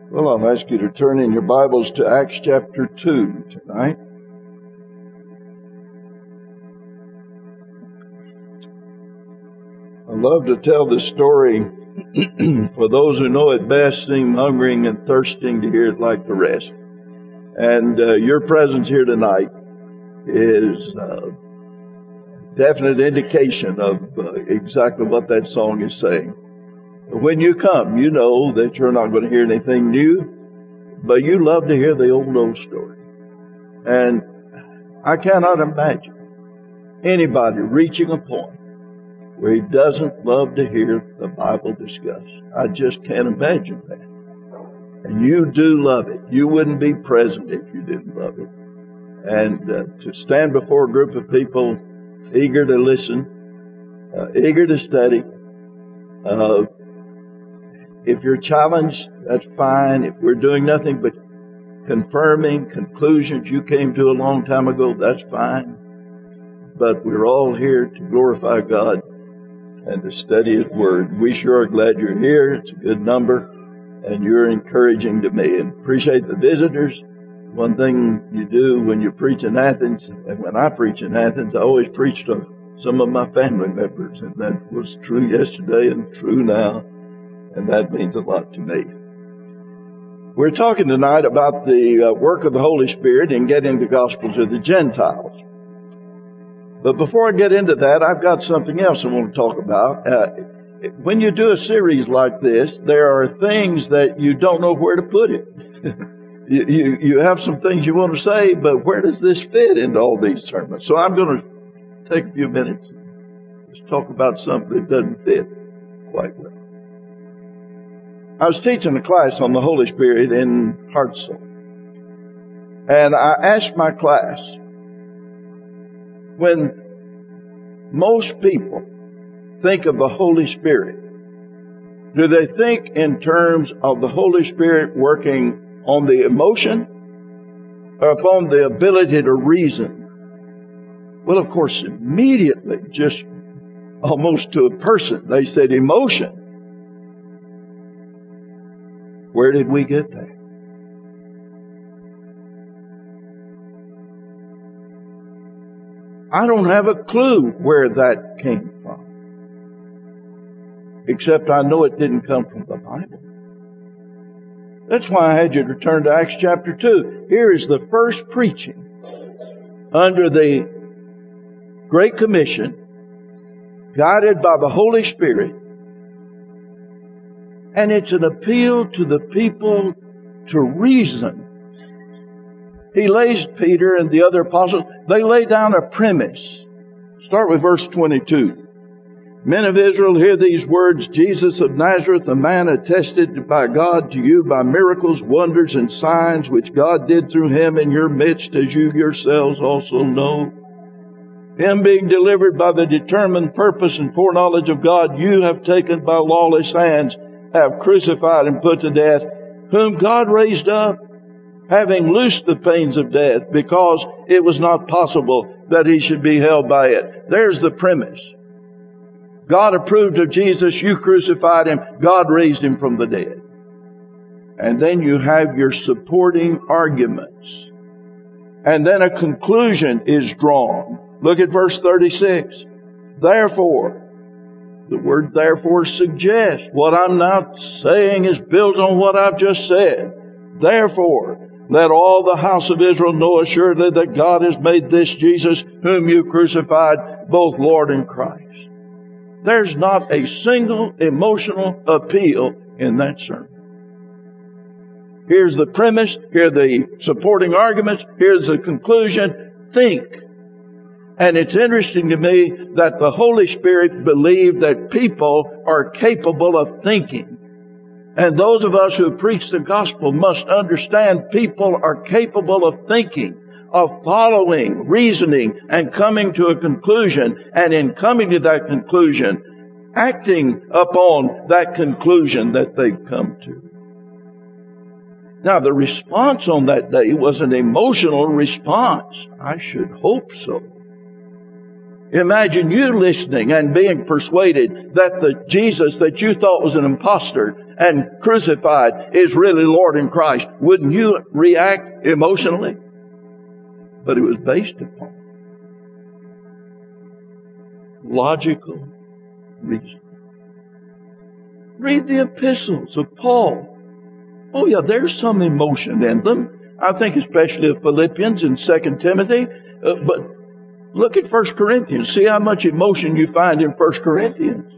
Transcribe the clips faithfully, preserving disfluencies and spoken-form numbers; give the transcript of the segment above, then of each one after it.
Well, I'll ask you to turn in your Bibles to Acts chapter two tonight. I love to tell this story. For those who know it best, seem hungering and thirsting to hear it like the rest. And uh, your presence here tonight is uh, definite indication of uh, exactly what that song is saying. When you come, you know that you're not going to hear anything new, but you love to hear the old, old story. And I cannot imagine anybody reaching a point where he doesn't love to hear the Bible discussed. I just can't imagine that. And you do love it. You wouldn't be present if you didn't love it. And uh, to stand before a group of people eager to listen, uh, eager to study, uh, if you're challenged, that's fine. If we're doing nothing but confirming conclusions you came to a long time ago, that's fine. But we're all here to glorify God and to study His Word. We sure are glad you're here. It's a good number, and you're encouraging to me. And appreciate the visitors. One thing you do when you preach in Athens, and when I preach in Athens, I always preach to some of my family members, and that was true yesterday and true now. And that means a lot to me. We're talking tonight about the uh, work of the Holy Spirit in getting the gospel to the Gentiles. But before I get into that, I've got something else I want to talk about. Uh, when you do a series like this, there are things that you don't know where to put it. you, you, you have some things you want to say, but where does this fit into all these sermons? So I'm going to take a few minutes and just talk about something that doesn't fit quite well. I was teaching a class on the Holy Spirit in Hartselle. And I asked my class, when most people think of the Holy Spirit, do they think in terms of the Holy Spirit working on the emotion or upon the ability to reason? Well, of course, immediately, just almost to a person, they said emotion. Where did we get that? I don't have a clue where that came from. Except I know it didn't come from the Bible. That's why I had you to turn to Acts chapter two. Here is the first preaching under the Great Commission, guided by the Holy Spirit. And it's an appeal to the people to reason. He lays, Peter and the other apostles, they lay down a premise. Start with verse twenty-two. Men of Israel, hear these words. Jesus of Nazareth, a man attested by God to you by miracles, wonders, and signs, which God did through Him in your midst, as you yourselves also know. Him being delivered by the determined purpose and foreknowledge of God, you have taken by lawless hands, have crucified and put to death, whom God raised up, having loosed the pains of death, because it was not possible that He should be held by it. There's the premise. God approved of Jesus, you crucified Him, God raised Him from the dead. And then you have your supporting arguments. And then a conclusion is drawn. Look at verse thirty-six. Therefore, the word therefore suggests what I'm not saying is built on what I've just said. Therefore, let all the house of Israel know assuredly that God has made this Jesus, whom you crucified, both Lord and Christ. There's not a single emotional appeal in that sermon. Here's the premise, here are the supporting arguments, here's the conclusion. Think. And it's interesting to me that the Holy Spirit believed that people are capable of thinking. And those of us who preach the gospel must understand people are capable of thinking, of following, reasoning, and coming to a conclusion. And in coming to that conclusion, acting upon that conclusion that they've come to. Now, the response on that day was an emotional response. I should hope so. Imagine you listening and being persuaded that the Jesus that you thought was an imposter and crucified is really Lord in Christ, wouldn't you react emotionally? But it was based upon logical reason. Read the epistles of Paul. Oh yeah, there's some emotion in them. I think especially of Philippians and Second Timothy. Uh, but look at First Corinthians. See how much emotion you find in First Corinthians.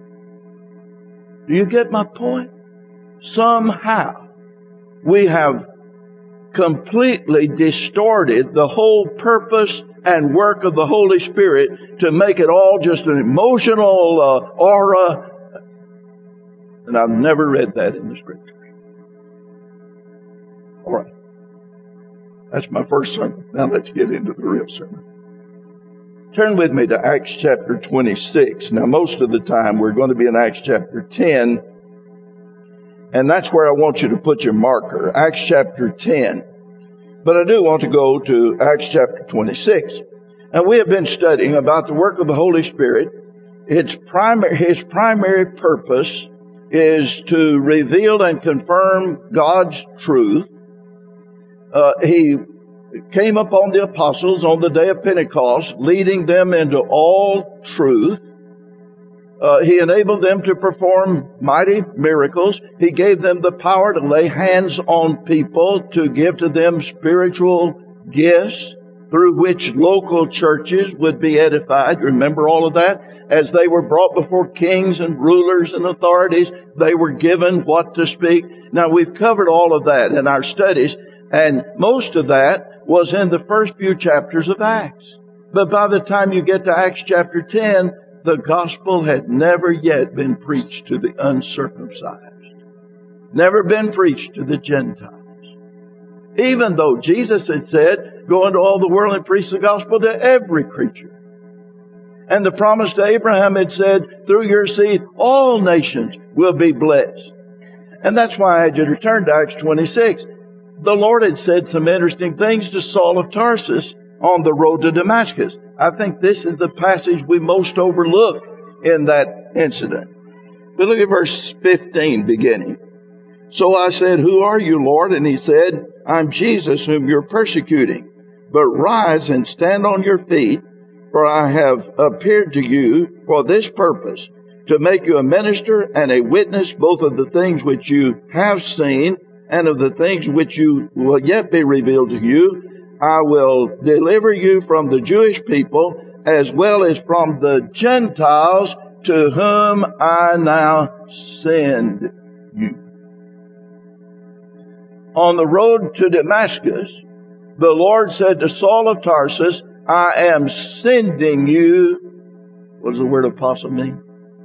Do you get my point? Somehow we have completely distorted the whole purpose and work of the Holy Spirit to make it all just an emotional uh, aura. And I've never read that in the Scriptures. All right. That's my first sermon. Now let's get into the real sermon. Turn with me to Acts chapter twenty-six. Now most of the time we're going to be in Acts chapter ten. And that's where I want you to put your marker. Acts chapter ten. But I do want to go to Acts chapter twenty-six. And we have been studying about the work of the Holy Spirit. Its primary, His primary purpose is to reveal and confirm God's truth. Uh, he came upon the apostles on the day of Pentecost, leading them into all truth. Uh, he enabled them to perform mighty miracles. He gave them the power to lay hands on people, to give to them spiritual gifts through which local churches would be edified. Remember all of that? As they were brought before kings and rulers and authorities, they were given what to speak. Now, we've covered all of that in our studies, and most of that was in the first few chapters of Acts. But by the time you get to Acts chapter ten, the gospel had never yet been preached to the uncircumcised. Never been preached to the Gentiles. Even though Jesus had said, go into all the world and preach the gospel to every creature. And the promise to Abraham had said, through your seed, all nations will be blessed. And that's why I had you to turn to Acts twenty-six. The Lord had said some interesting things to Saul of Tarsus on the road to Damascus. I think this is the passage we most overlook in that incident. But look at verse fifteen beginning. So I said, who are you, Lord? And he said, I'm Jesus whom you're persecuting. But rise and stand on your feet, for I have appeared to you for this purpose, to make you a minister and a witness both of the things which you have seen and of the things which you will yet be revealed to you. I will deliver you from the Jewish people as well as from the Gentiles to whom I now send you. On the road to Damascus, the Lord said to Saul of Tarsus, I am sending you. What does the word apostle mean?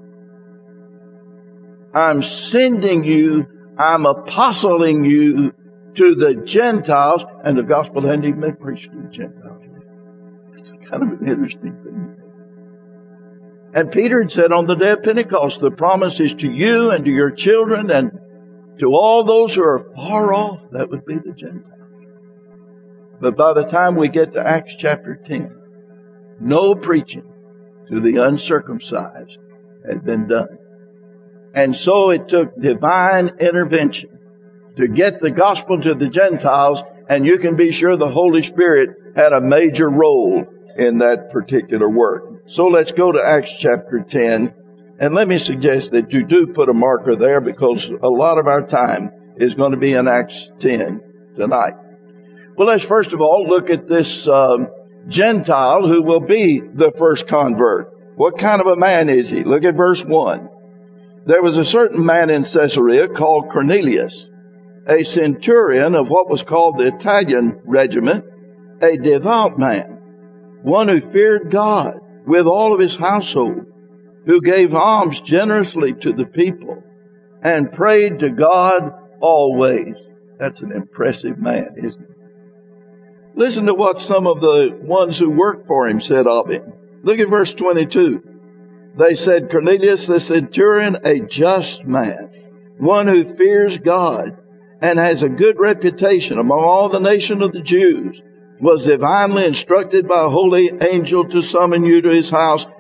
I'm sending you, I'm apostling you to the Gentiles, and the gospel hadn't even been preached to the Gentiles. It's kind of an interesting thing. And Peter had said on the day of Pentecost, the promise is to you and to your children and to all those who are far off. That would be the Gentiles. But by the time we get to Acts chapter ten, no preaching to the uncircumcised had been done. And so it took divine intervention to get the gospel to the Gentiles, and you can be sure the Holy Spirit had a major role in that particular work. So let's go to Acts chapter ten, and let me suggest that you do put a marker there, because a lot of our time is going to be in Acts ten tonight. Well, let's first of all look at this um, Gentile who will be the first convert. What kind of a man is he? Look at verse one. There was a certain man in Caesarea called Cornelius, a centurion of what was called the Italian regiment, a devout man, one who feared God with all of his household, who gave alms generously to the people, and prayed to God always. That's an impressive man, isn't it? Listen to what some of the ones who worked for him said of him. Look at verse twenty-two. They said, Cornelius the centurion, a just man, one who fears God, and has a good reputation among all the nation of the Jews, was divinely instructed by a holy angel to summon you to his house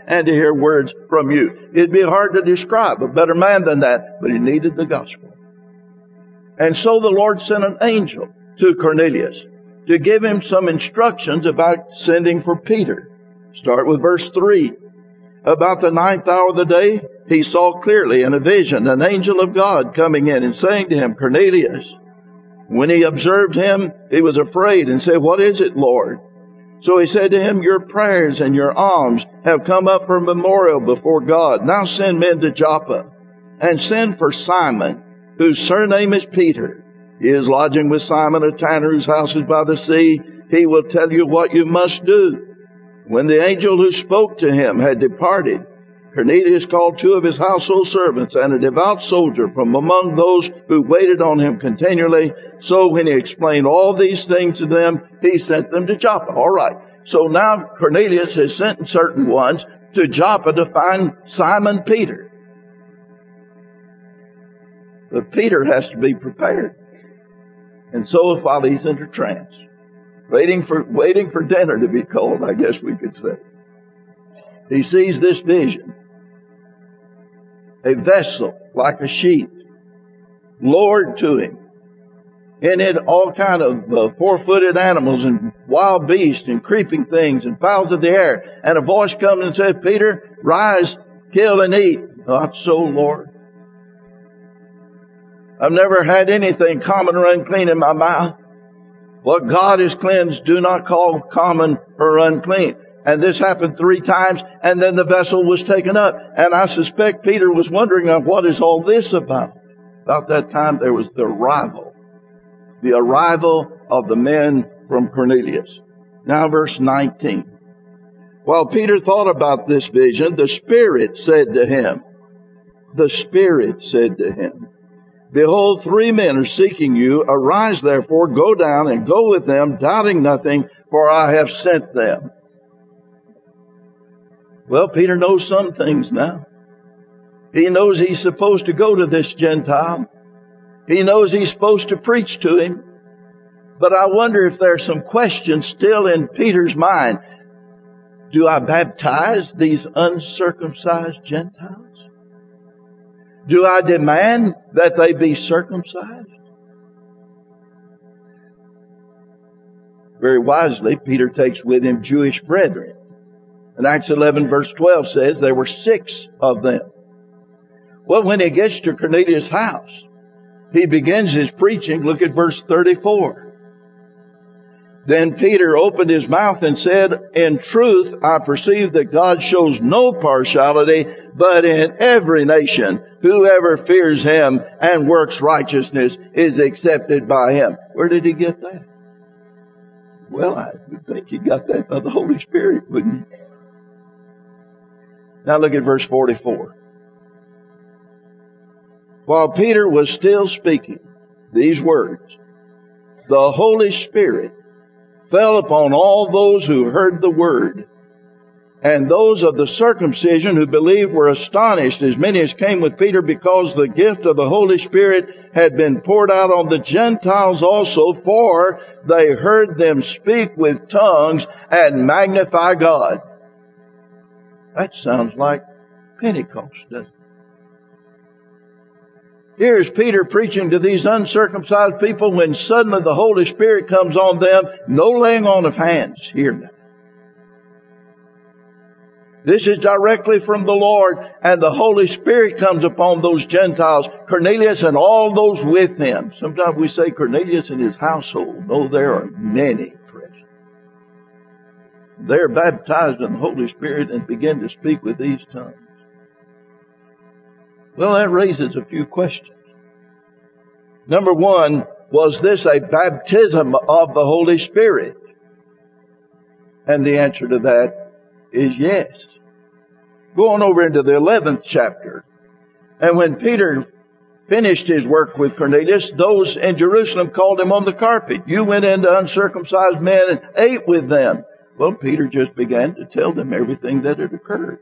and to hear words from you. It'd be hard to describe a better man than that, but he needed the gospel. And so the Lord sent an angel to Cornelius to give him some instructions about sending for Peter. Start with verse three. About the ninth hour of the day, he saw clearly in a vision an angel of God coming in and saying to him, Cornelius. When he observed him, he was afraid and said, What is it, Lord? So he said to him, Your prayers and your alms have come up for memorial before God. Now send men to Joppa, and send for Simon, whose surname is Peter. He is lodging with Simon, a tanner whose house is by the sea. He will tell you what you must do. When the angel who spoke to him had departed, Cornelius called two of his household servants and a devout soldier from among those who waited on him continually. So when he explained all these things to them, he sent them to Joppa. All right. So now Cornelius has sent certain ones to Joppa to find Simon Peter. But Peter has to be prepared. And so while he's in a trance, waiting for, waiting for dinner to be cold, I guess we could say, he sees this vision. A vessel like a sheep, lowered to him. In it all kind of uh, four-footed animals and wild beasts and creeping things and fowls of the air. And a voice comes and says, Peter, rise, kill and eat. Not so, Lord. I've never had anything common or unclean in my mouth. What God has cleansed, do not call common or unclean. And this happened three times, and then the vessel was taken up. And I suspect Peter was wondering, what is all this about? About that time there was the arrival. The arrival of the men from Cornelius. Now verse nineteen. While Peter thought about this vision, the Spirit said to him, the Spirit said to him, Behold, three men are seeking you. Arise therefore, go down and go with them, doubting nothing, for I have sent them. Well, Peter knows some things now. He knows he's supposed to go to this Gentile. He knows he's supposed to preach to him. But I wonder if there's some questions still in Peter's mind. Do I baptize these uncircumcised Gentiles? Do I demand that they be circumcised? Very wisely, Peter takes with him Jewish brethren. And Acts eleven verse twelve says there were six of them. Well, when he gets to Cornelius' house, he begins his preaching. Look at verse thirty-four. Then Peter opened his mouth and said, In truth, I perceive that God shows no partiality, but in every nation, whoever fears Him and works righteousness is accepted by Him. Where did he get that? Well, I would think he got that by the Holy Spirit, wouldn't he? Now look at verse forty-four. While Peter was still speaking these words, the Holy Spirit fell upon all those who heard the word. And those of the circumcision who believed were astonished, as many as came with Peter, because the gift of the Holy Spirit had been poured out on the Gentiles also, for they heard them speak with tongues and magnify God. That sounds like Pentecost, doesn't it? Here's Peter preaching to these uncircumcised people when suddenly the Holy Spirit comes on them. No laying on of hands here now. This is directly from the Lord, and the Holy Spirit comes upon those Gentiles, Cornelius and all those with him. Sometimes we say Cornelius and his household. No, there are many present. They're baptized in the Holy Spirit and begin to speak with these tongues. Well, that raises a few questions. Number one, was this a baptism of the Holy Spirit? And the answer to that is yes. Go on over into the eleventh chapter. And when Peter finished his work with Cornelius, those in Jerusalem called him on the carpet. You went into uncircumcised men and ate with them. Well, Peter just began to tell them everything that had occurred.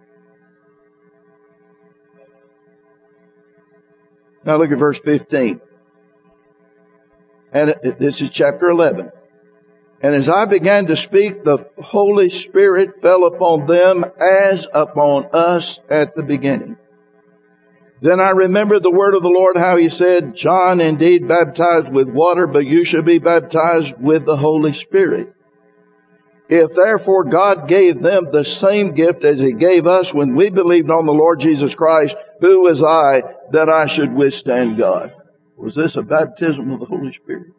Now look at verse fifteen. And this is chapter eleven. And as I began to speak, the Holy Spirit fell upon them as upon us at the beginning. Then I remembered the word of the Lord, how He said, John indeed baptized with water, but you shall be baptized with the Holy Spirit. If therefore God gave them the same gift as He gave us when we believed on the Lord Jesus Christ, who was I that I should withstand God? Was this a baptism of the Holy Spirit?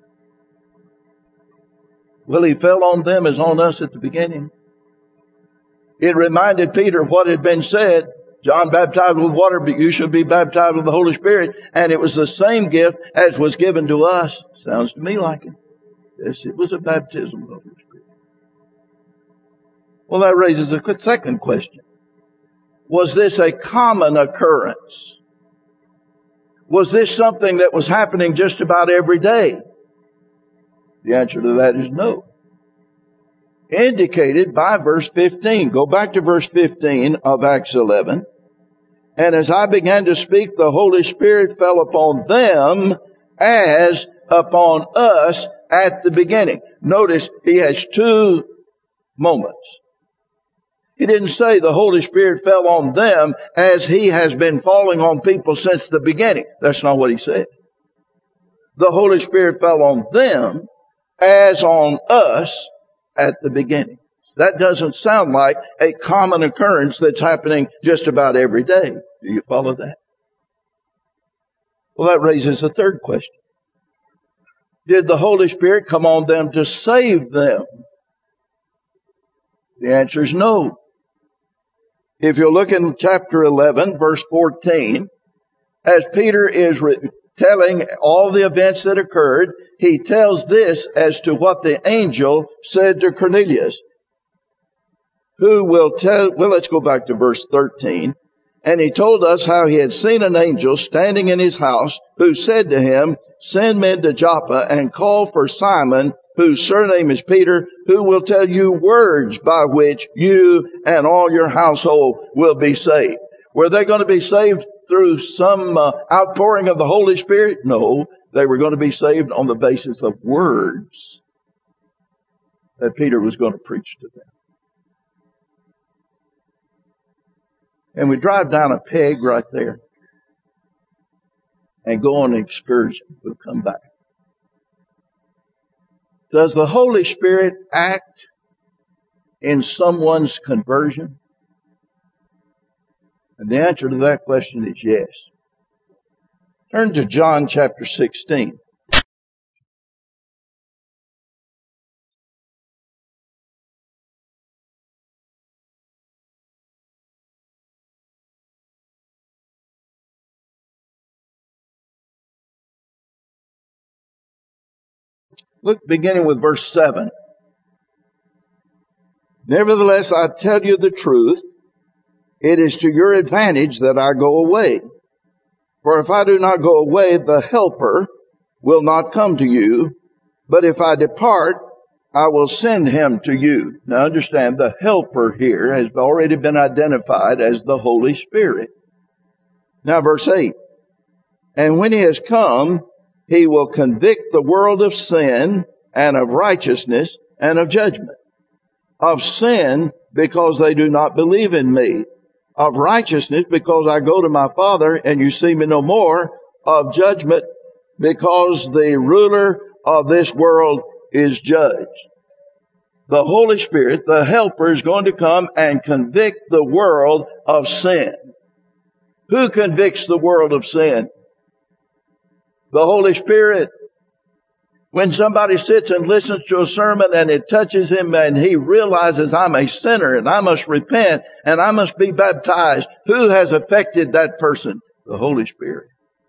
Well, He fell on them as on us at the beginning. It reminded Peter of what had been said. John baptized with water, but you shall be baptized with the Holy Spirit. And it was the same gift as was given to us. Sounds to me like it. Yes, it was a baptism of the Holy Spirit. Well, that raises a second question. Was this a common occurrence? Was this something that was happening just about every day? The answer to that is no. Indicated by verse fifteen. Go back to verse fifteen of Acts eleven. And as I began to speak, the Holy Spirit fell upon them as upon us at the beginning. Notice he has two moments. He didn't say the Holy Spirit fell on them as He has been falling on people since the beginning. That's not what He said. The Holy Spirit fell on them as on us at the beginning. That doesn't sound like a common occurrence that's happening just about every day. Do you follow that? Well, that raises a third question. Did the Holy Spirit come on them to save them? The answer is no. If you look in chapter eleven, verse fourteen, as Peter is re- telling all the events that occurred, he tells this as to what the angel said to Cornelius. Who will tell, well, let's go back to verse thirteen. And he told us how he had seen an angel standing in his house, who said to him, send men to Joppa and call for Simon, whose surname is Peter, who will tell you words by which you and all your household will be saved. Were they going to be saved through some uh, outpouring of the Holy Spirit? No, they were going to be saved on the basis of words that Peter was going to preach to them. And we drive down a peg right there and go on an excursion. We'll come back. Does the Holy Spirit act in someone's conversion? And the answer to that question is yes. Turn to John chapter sixteen. Look, beginning with verse seven. Nevertheless, I tell you the truth, it is to your advantage that I go away. For if I do not go away, the Helper will not come to you. But if I depart, I will send him to you. Now understand, the Helper here has already been identified as the Holy Spirit. Now verse eight. And when he has come, he will convict the world of sin and of righteousness and of judgment. Of sin, because they do not believe in me. Of righteousness, because I go to my Father and you see me no more. Of judgment, because the ruler of this world is judged. The Holy Spirit, the Helper, is going to come and convict the world of sin. Who convicts the world of sin? The Holy Spirit. When somebody sits and listens to a sermon and it touches him and he realizes I'm a sinner and I must repent and I must be baptized, who has affected that person? The Holy Spirit.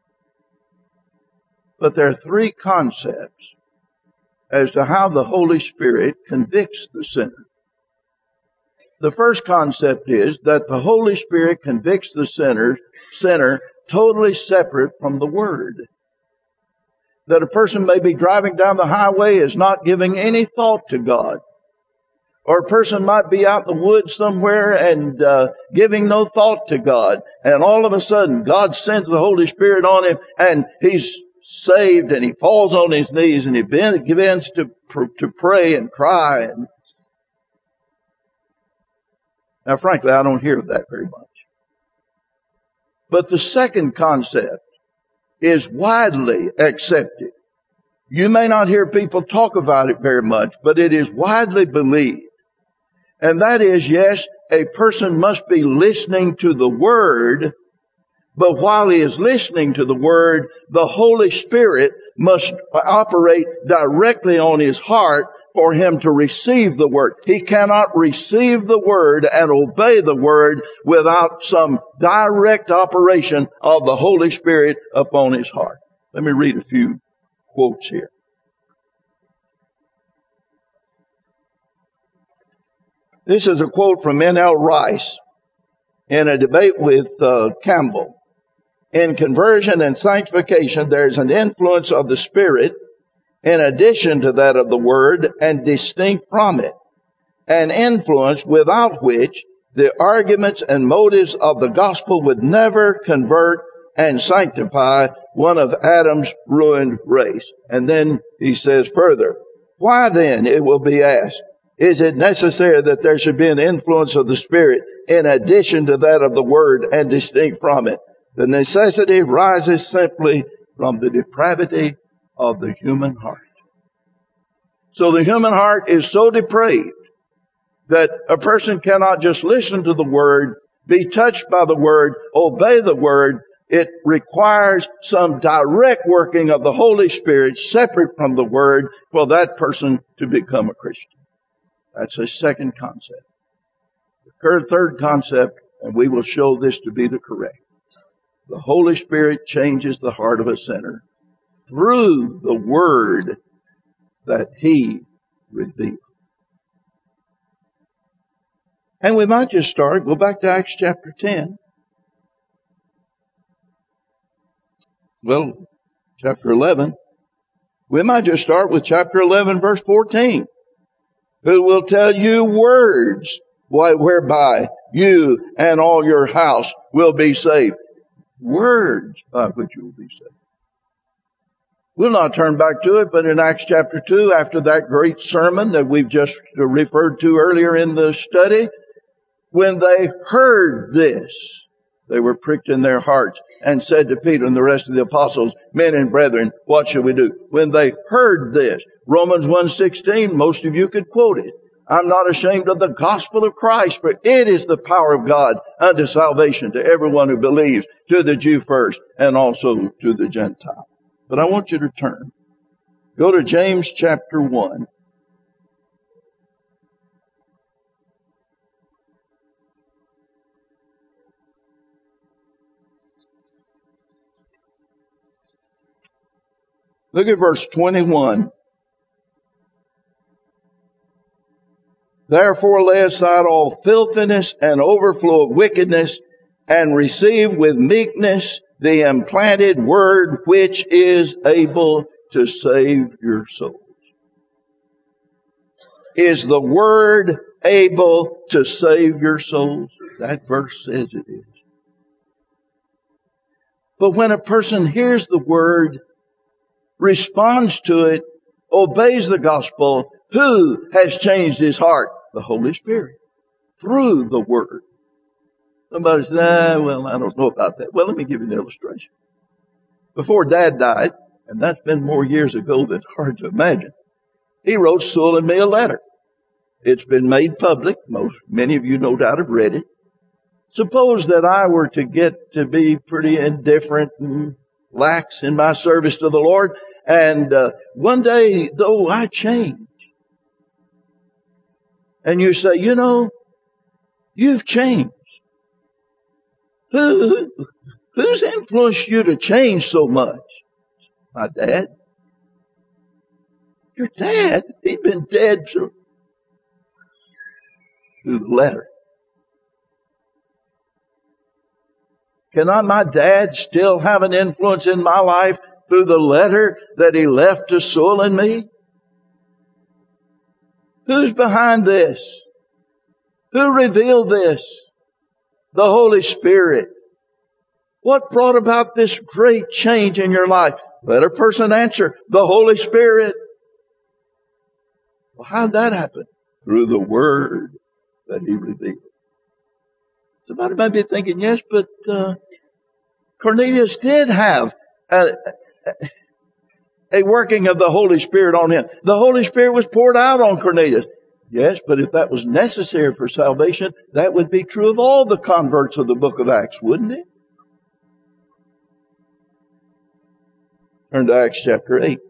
But there are three concepts as to how the Holy Spirit convicts the sinner. The first concept is that the Holy Spirit convicts the sinner, sinner totally separate from the Word. That a person may be driving down the highway is not giving any thought to God. Or a person might be out in the woods somewhere and uh, giving no thought to God. And all of a sudden, God sends the Holy Spirit on him and he's saved and he falls on his knees and he begins to to pray and cry. And now, frankly, I don't hear that very much. But the second concept is widely accepted. You may not hear people talk about it very much, but it is widely believed. And that is, yes, a person must be listening to the Word, but while he is listening to the Word, the Holy Spirit must operate directly on his heart for him to receive the Word. He cannot receive the Word and obey the Word without some direct operation of the Holy Spirit upon his heart. Let me read a few quotes here. This is a quote from N L Rice in a debate with uh, Campbell. In conversion and sanctification, there is an influence of the Spirit in addition to that of the Word and distinct from it. An influence without which the arguments and motives of the gospel would never convert and sanctify one of Adam's ruined race. And then he says further, why then, it will be asked, is it necessary that there should be an influence of the Spirit in addition to that of the Word and distinct from it? The necessity rises simply from the depravity of the human heart. So the human heart is so depraved that a person cannot just listen to the Word, be touched by the Word, obey the Word. It requires some direct working of the Holy Spirit separate from the Word for that person to become a Christian. That's a second concept. The third concept, and we will show this to be the correct. The Holy Spirit changes the heart of a sinner through the Word that He revealed. And we might just start, go back to Acts chapter ten. Well, chapter eleven. We might just start with chapter eleven, verse fourteen. Who will tell you words whereby you and all your house will be saved. Words by which you will be saved. We'll not turn back to it, but in Acts chapter two, after that great sermon that we've just referred to earlier in the study, when they heard this, they were pricked in their hearts and said to Peter and the rest of the apostles, men and brethren, what shall we do? When they heard this, Romans one sixteen, most of you could quote it. I'm not ashamed of the gospel of Christ, for it is the power of God unto salvation to everyone who believes, to the Jew first, and also to the Gentile. But I want you to turn. Go to James chapter one. Look at verse twenty-one. Therefore lay aside all filthiness and overflow of wickedness, and receive with meekness the implanted word which is able to save your souls. Is the word able to save your souls? That verse says it is. But when a person hears the word, responds to it, obeys the gospel, who has changed his heart? The Holy Spirit. Through the Word. Somebody says, ah, well, I don't know about that. Well, let me give you an illustration. Before Dad died, and that's been more years ago than it's hard to imagine, he wrote Sewell and me a letter. It's been made public. Most, many of you no doubt have read it. Suppose that I were to get to be pretty indifferent and lax in my service to the Lord, and uh, one day, though, I change. And you say, you know, you've changed. Who, who's influenced you to change so much? My dad. Your dad? He'd been dead through, through the letter. Cannot my dad still have an influence in my life through the letter that he left to Sewell and me? Who's behind this? Who revealed this? The Holy Spirit. What brought about this great change in your life? Let a person answer. The Holy Spirit. Well, how did that happen? Through the Word that He revealed. Somebody might be thinking, yes, but uh, Cornelius did have a, a working of the Holy Spirit on him. The Holy Spirit was poured out on Cornelius. Yes, but if that was necessary for salvation, that would be true of all the converts of the book of Acts, wouldn't it? Turn to Acts chapter eight.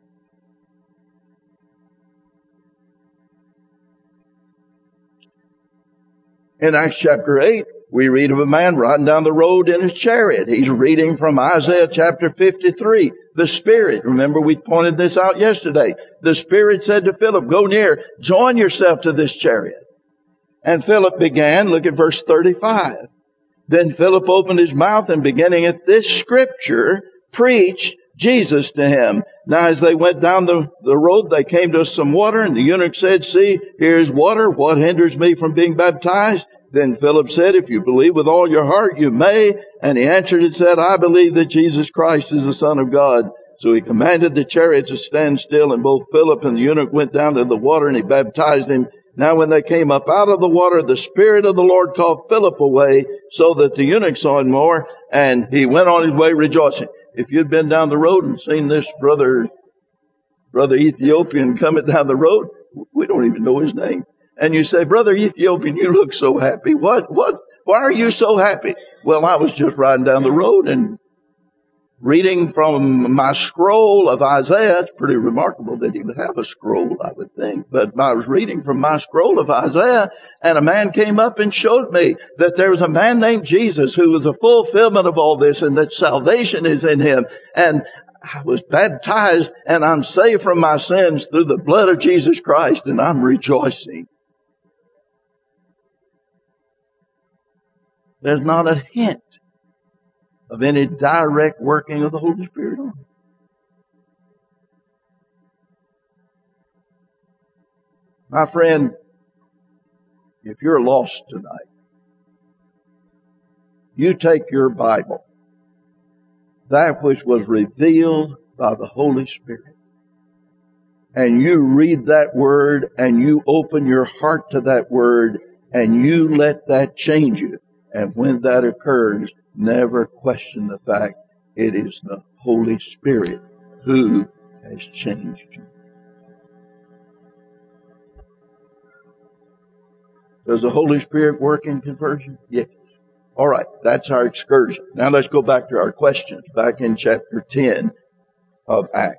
In Acts chapter eight, we read of a man riding down the road in his chariot. He's reading from Isaiah chapter fifty-three. The Spirit, remember we pointed this out yesterday. The Spirit said to Philip, go near, join yourself to this chariot. And Philip began, look at verse thirty-five. Then Philip opened his mouth and beginning at this scripture, preached Jesus to him. Now as they went down the, the road, they came to some water, and the eunuch said, see, here is water. What hinders me from being baptized? Then Philip said, if you believe with all your heart, you may. And he answered and said, I believe that Jesus Christ is the Son of God. So he commanded the chariot to stand still, and both Philip and the eunuch went down to the water, and he baptized him. Now when they came up out of the water, the Spirit of the Lord called Philip away, so that the eunuch saw him more, and he went on his way rejoicing. If you'd been down the road and seen this brother, brother Ethiopian coming down the road, we don't even know his name. And you say, Brother Ethiopian, you look so happy. What, what, why are you so happy? Well, I was just riding down the road and reading from my scroll of Isaiah. It's pretty remarkable that he would have a scroll, I would think. But I was reading from my scroll of Isaiah, and a man came up and showed me that there was a man named Jesus who was a fulfillment of all this, and that salvation is in him. And I was baptized, and I'm saved from my sins through the blood of Jesus Christ, and I'm rejoicing. There's not a hint of any direct working of the Holy Spirit on it. My friend, if you're lost tonight, you take your Bible, that which was revealed by the Holy Spirit, and you read that Word, and you open your heart to that Word, and you let that change you. And when that occurs, never question the fact it is the Holy Spirit who has changed you. Does the Holy Spirit work in conversion? Yes. All right, that's our excursion. Now let's go back to our questions, back in chapter ten of Acts.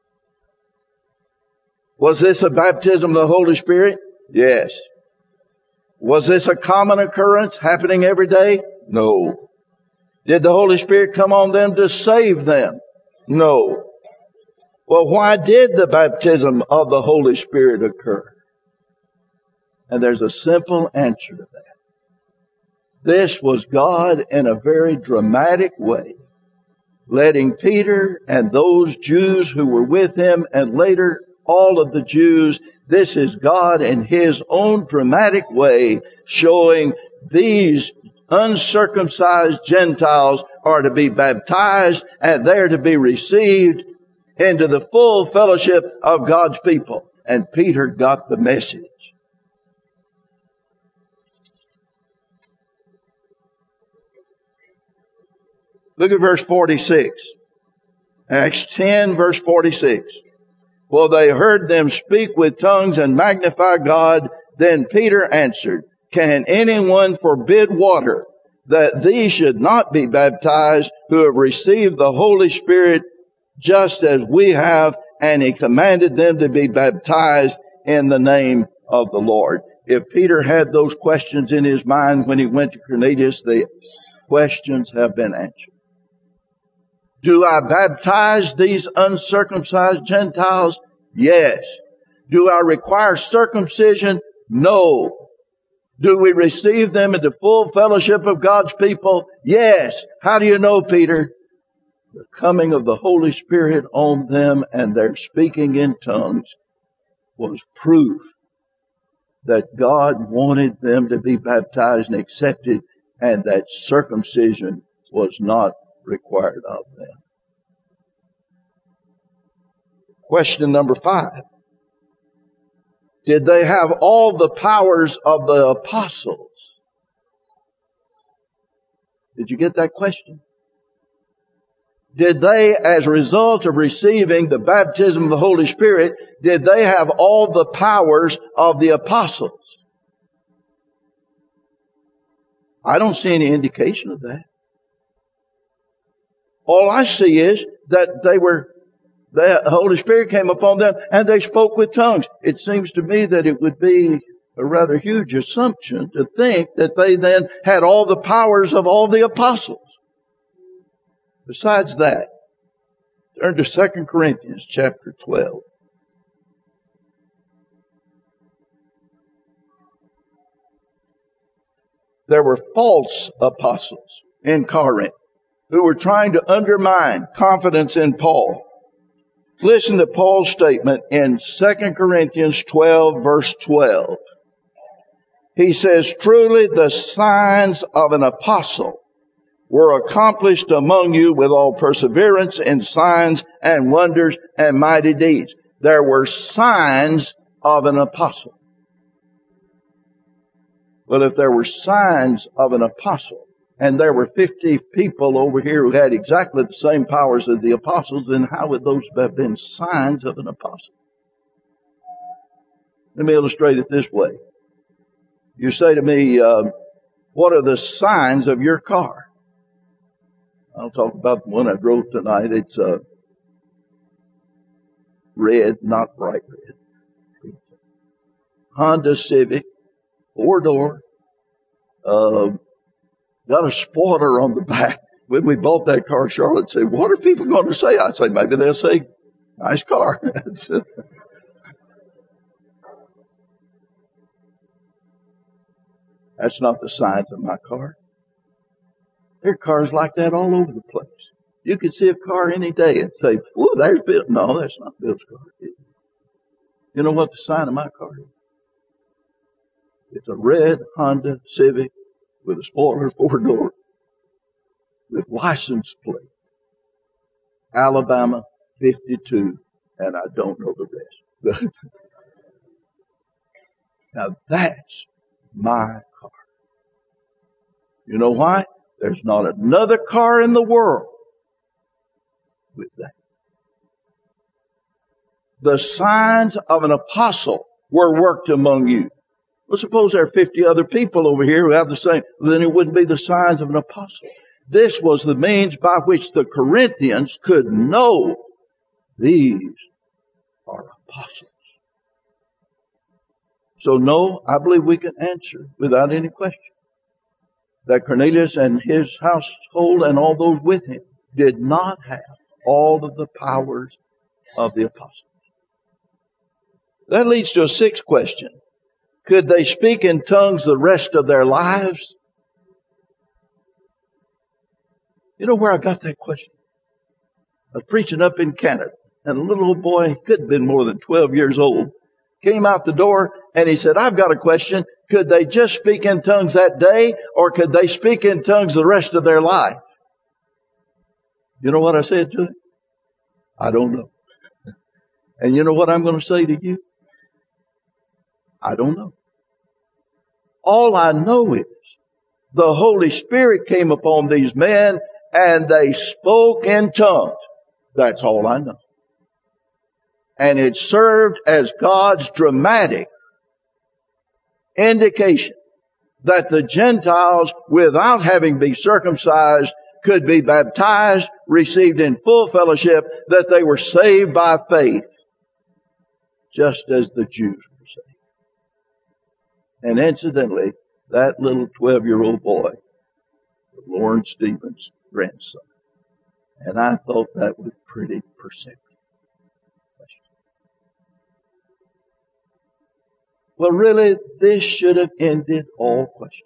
Was this a baptism of the Holy Spirit? Yes. Was this a common occurrence happening every day? No. Did the Holy Spirit come on them to save them? No. Well, why did the baptism of the Holy Spirit occur? And there's a simple answer to that. This was God in a very dramatic way, letting Peter and those Jews who were with him, and later all of the Jews, this is God in His own dramatic way showing these uncircumcised Gentiles are to be baptized, and they're to be received into the full fellowship of God's people. And Peter got the message. Look at verse forty-six. Acts ten, verse forty-six. Well, they heard them speak with tongues and magnify God. Then Peter answered, can anyone forbid water that these should not be baptized who have received the Holy Spirit just as we have? And he commanded them to be baptized in the name of the Lord. If Peter had those questions in his mind when he went to Cornelius, the questions have been answered. Do I baptize these uncircumcised Gentiles? Yes. Do I require circumcision? No. Do we receive them into full fellowship of God's people? Yes. How do you know, Peter? The coming of the Holy Spirit on them and their speaking in tongues was proof that God wanted them to be baptized and accepted, and that circumcision was not required of them. Question number five. Did they have all the powers of the apostles? Did you get that question? Did they, as a result of receiving the baptism of the Holy Spirit, did they have all the powers of the apostles? I don't see any indication of that. All I see is that they were, the Holy Spirit came upon them and they spoke with tongues. It seems to me that it would be a rather huge assumption to think that they then had all the powers of all the apostles. Besides that, turn to Second Corinthians chapter twelve. There were false apostles in Corinth who were trying to undermine confidence in Paul. Listen to Paul's statement in Second Corinthians twelve, verse twelve. He says, "Truly the signs of an apostle were accomplished among you with all perseverance in signs and wonders and mighty deeds." There were signs of an apostle. Well, if there were signs of an apostle, and there were fifty people over here who had exactly the same powers as the apostles, then how would those have been signs of an apostle? Let me illustrate it this way. You say to me, uh, what are the signs of your car? I'll talk about the one I drove tonight. It's uh, red, not bright red. Honda Civic, four-door, uh, got a spoiler on the back. When we bought that car, Charlotte said, "What are people going to say?" I say, "Maybe they'll say, nice car." That's not the signs of my car. There are cars like that all over the place. You could see a car any day and say, "Ooh, there's Bill." No, that's not Bill's car. You know what the sign of my car is? It's a red Honda Civic with a spoiler four-door with license plate. Alabama fifty-two, and I don't know the rest. Now that's my car. You know why? There's not another car in the world with that. The signs of an apostle were worked among you. Well, suppose there are fifty other people over here who have the same, then it wouldn't be the signs of an apostle. This was the means by which the Corinthians could know these are apostles. So no, I believe we can answer without any question that Cornelius and his household and all those with him did not have all of the powers of the apostles. That leads to a sixth question. Could they speak in tongues the rest of their lives? You know where I got that question? I was preaching up in Canada, and a little old boy, could have been more than twelve years old, came out the door and he said, "I've got a question. Could they just speak in tongues that day, or could they speak in tongues the rest of their life?" You know what I said to him? I don't know. And you know what I'm going to say to you? I don't know. All I know is the Holy Spirit came upon these men and they spoke in tongues. That's all I know. And it served as God's dramatic indication that the Gentiles, without having been circumcised, could be baptized, received in full fellowship, that they were saved by faith, just as the Jews were saved. And incidentally, that little twelve-year-old boy, Lauren Stevens' grandson. And I thought that was pretty perceptive. Well, really, this should have ended all questions.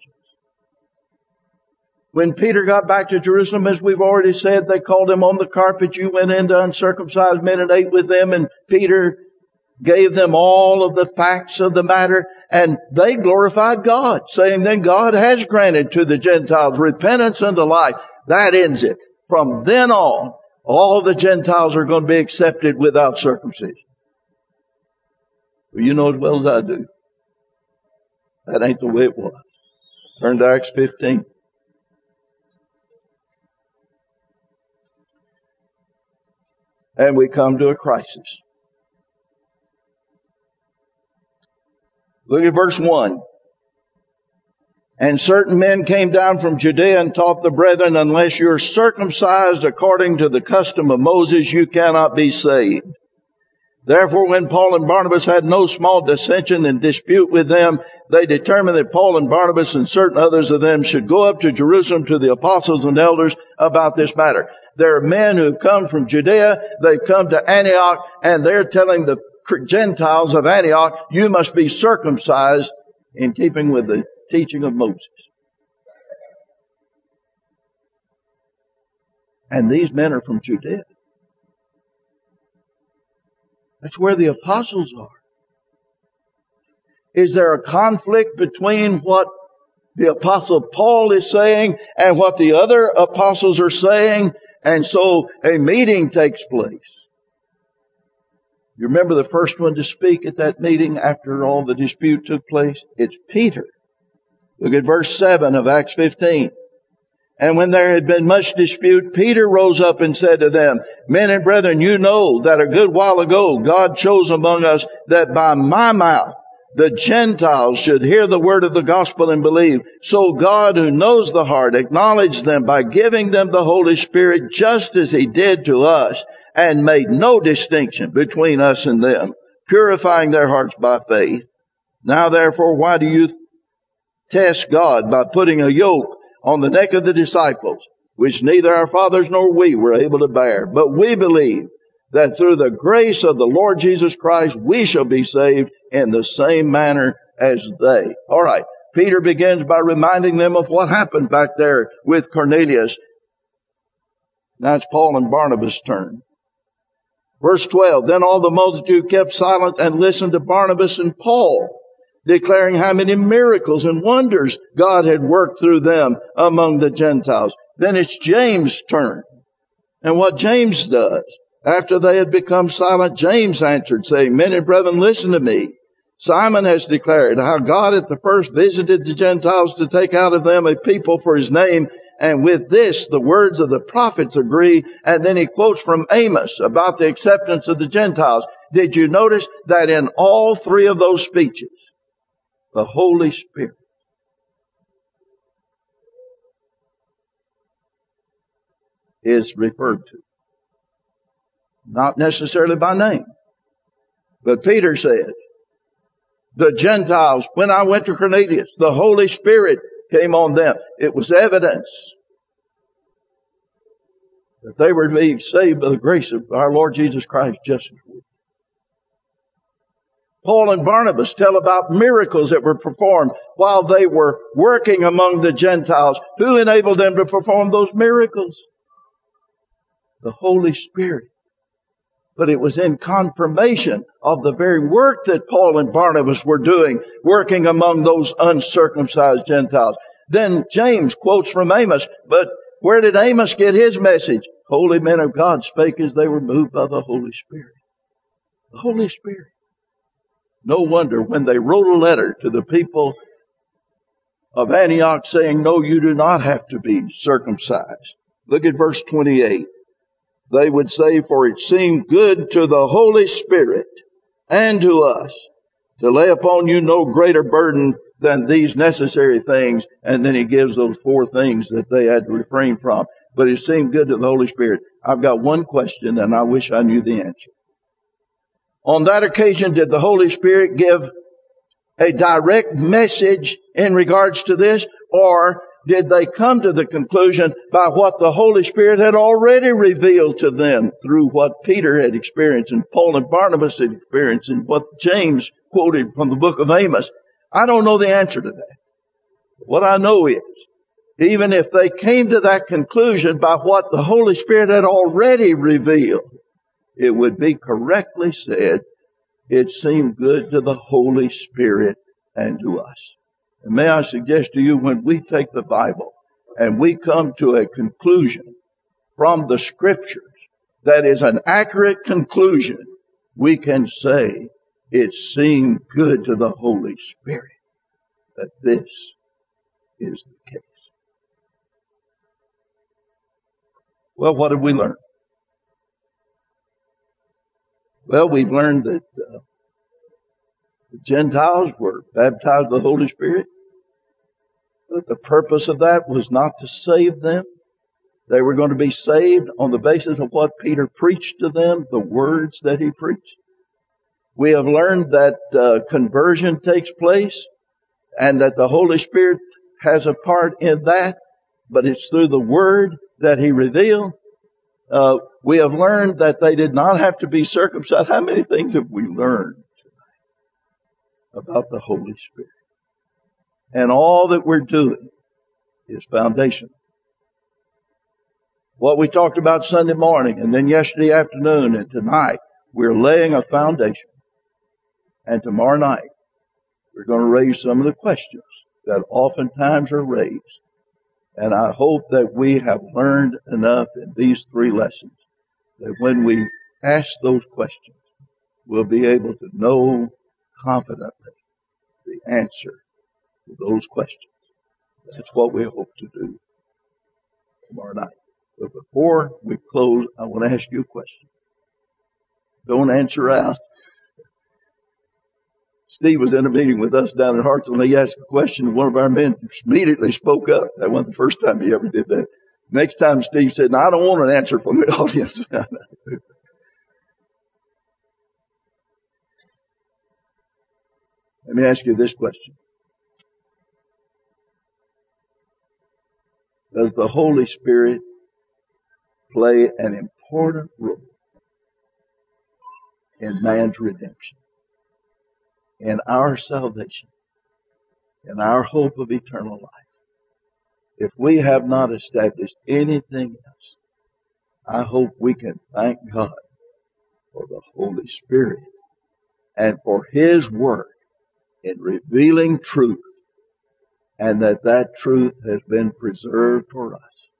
When Peter got back to Jerusalem, as we've already said, they called him on the carpet. You went into uncircumcised men and ate with them, and Peter gave them all of the facts of the matter, and they glorified God, saying, "Then God has granted to the Gentiles repentance unto life." That ends it. From then on, all the Gentiles are going to be accepted without circumcision. Well, you know as well as I do, that ain't the way it was. Turn to Acts fifteen. And we come to a crisis. Look at verse one. And certain men came down from Judea and taught the brethren, unless you are circumcised according to the custom of Moses, you cannot be saved. Therefore, when Paul and Barnabas had no small dissension and dispute with them, they determined that Paul and Barnabas and certain others of them should go up to Jerusalem to the apostles and elders about this matter. There are men who have come from Judea, they've come to Antioch, and they're telling the Gentiles of Antioch, you must be circumcised in keeping with the teaching of Moses. And these men are from Judea. That's where the apostles are. Is there a conflict between what the apostle Paul is saying and what the other apostles are saying? And so a meeting takes place. You remember the first one to speak at that meeting after all the dispute took place? It's Peter. Look at verse seven of Acts fifteen. And when there had been much dispute, Peter rose up and said to them, Men and brethren, you know that a good while ago God chose among us that by my mouth the Gentiles should hear the word of the gospel and believe. So God, who knows the heart, acknowledged them by giving them the Holy Spirit just as He did to us, and made no distinction between us and them, purifying their hearts by faith. Now therefore, why do you test God by putting a yoke on the neck of the disciples, which neither our fathers nor we were able to bear? But we believe that through the grace of the Lord Jesus Christ, we shall be saved in the same manner as they. All right. Peter begins by reminding them of what happened back there with Cornelius. Now it's Paul and Barnabas' turn. Verse twelve, Then all the multitude kept silent and listened to Barnabas and Paul, declaring how many miracles and wonders God had worked through them among the Gentiles. Then it's James' turn. And what James does, after they had become silent, James answered, saying, Men and brethren, listen to me. Simon has declared how God at the first visited the Gentiles to take out of them a people for His name, and with this the words of the prophets agree. And then he quotes from Amos about the acceptance of the Gentiles. Did you notice that in all three of those speeches, the Holy Spirit is referred to? Not necessarily by name. But Peter said, the Gentiles, when I went to Cornelius, the Holy Spirit came on them. It was evidence that they were to be saved by the grace of our Lord Jesus Christ just as we. Paul and Barnabas tell about miracles that were performed while they were working among the Gentiles. Who enabled them to perform those miracles? The Holy Spirit. But it was in confirmation of the very work that Paul and Barnabas were doing, working among those uncircumcised Gentiles. Then James quotes from Amos, but where did Amos get his message? Holy men of God spake as they were moved by the Holy Spirit. The Holy Spirit. No wonder when they wrote a letter to the people of Antioch saying, no, you do not have to be circumcised. Look at verse twenty-eight. They would say, for it seemed good to the Holy Spirit and to us to lay upon you no greater burden than these necessary things. And then he gives those four things that they had to refrain from. But it seemed good to the Holy Spirit. I've got one question and I wish I knew the answer. On that occasion, did the Holy Spirit give a direct message in regards to this? Or did they come to the conclusion by what the Holy Spirit had already revealed to them through what Peter had experienced and Paul and Barnabas had experienced and what James quoted from the book of Amos? I don't know the answer to that. What I know is, even if they came to that conclusion by what the Holy Spirit had already revealed, it would be correctly said, it seemed good to the Holy Spirit and to us. And may I suggest to you, when we take the Bible and we come to a conclusion from the Scriptures that is an accurate conclusion, we can say it seemed good to the Holy Spirit that this is the case. Well, what did we learn? Well, we've learned that uh, the Gentiles were baptized with the Holy Spirit. But the purpose of that was not to save them. They were going to be saved on the basis of what Peter preached to them, the words that he preached. We have learned that uh, conversion takes place and that the Holy Spirit has a part in that, but it's through the Word that He revealed. Uh, we have learned that they did not have to be circumcised. How many things have we learned tonight about the Holy Spirit? And all that we're doing is foundational. What we talked about Sunday morning and then yesterday afternoon and tonight, we're laying a foundation. And tomorrow night, we're going to raise some of the questions that oftentimes are raised. And I hope that we have learned enough in these three lessons that when we ask those questions, we'll be able to know confidently the answer to those questions. That's what we hope to do tomorrow night. But before we close, I want to ask you a question. Don't answer out. Steve was in a meeting with us down at Hartsville, and he asked a question, and one of our men immediately spoke up. That wasn't the first time he ever did that. Next time Steve said, "No, I don't want an answer from the audience." Let me ask you this question. Does the Holy Spirit play an important role in man's redemption, in our salvation, in our hope of eternal life? If we have not established anything else, I hope we can thank God for the Holy Spirit and for His work in revealing truth, and that that truth has been preserved for us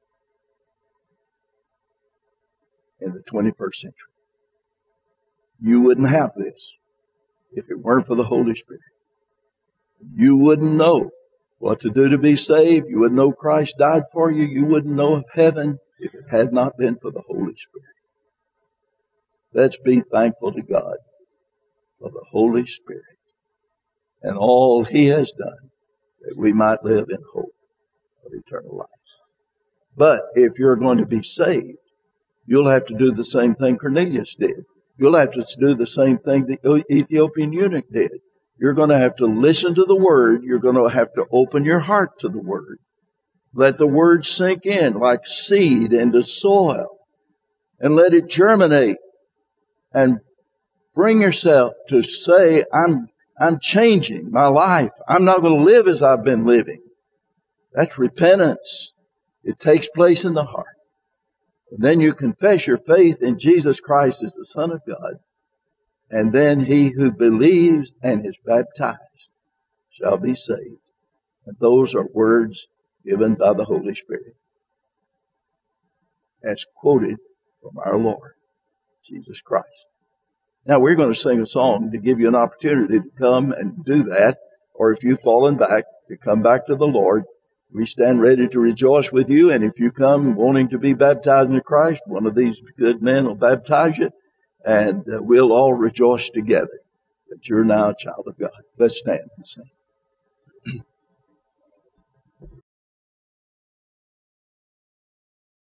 in the twenty-first century. You wouldn't have this if it weren't for the Holy Spirit. You wouldn't know what to do to be saved. You wouldn't know Christ died for you. You wouldn't know of heaven if it had not been for the Holy Spirit. Let's be thankful to God for the Holy Spirit and all He has done that we might live in hope of eternal life. But if you're going to be saved, you'll have to do the same thing Cornelius did. You'll have to do the same thing the Ethiopian eunuch did. You're going to have to listen to the Word. You're going to have to open your heart to the Word. Let the Word sink in like seed into soil. And let it germinate. And bring yourself to say, I'm, I'm changing my life. I'm not going to live as I've been living. That's repentance. It takes place in the heart. And then you confess your faith in Jesus Christ as the Son of God. And then he who believes and is baptized shall be saved. And those are words given by the Holy Spirit, as quoted from our Lord Jesus Christ. Now we're going to sing a song to give you an opportunity to come and do that. Or if you've fallen back, to come back to the Lord. We stand ready to rejoice with you. And if you come wanting to be baptized into Christ, one of these good men will baptize you. And uh, we'll all rejoice together that you're now a child of God. Let's stand and sing.